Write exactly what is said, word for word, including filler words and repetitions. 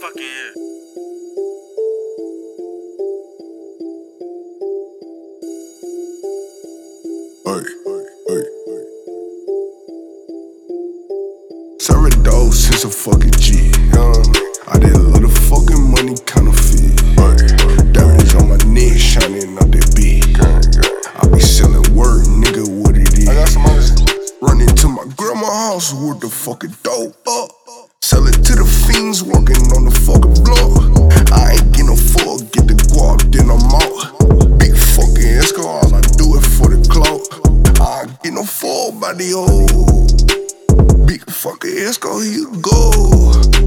fucking ear. Hey, hey, hey, hey. Serving dogs since a fucking G. Young, I did a little fucking money counterfeit. Hey, diamonds on my neck shining out that beat. I be selling word, nigga, what it is. I got some others. Running to my grandma's house with the fucking dope up. Sell it to the fiends walking on the fucking block. I ain't get no fuck, get the guap, then I'm out. Big fucking Esco, all I do it for the clout. I ain't get no fuck by the old. Big fucking Esco, here you go.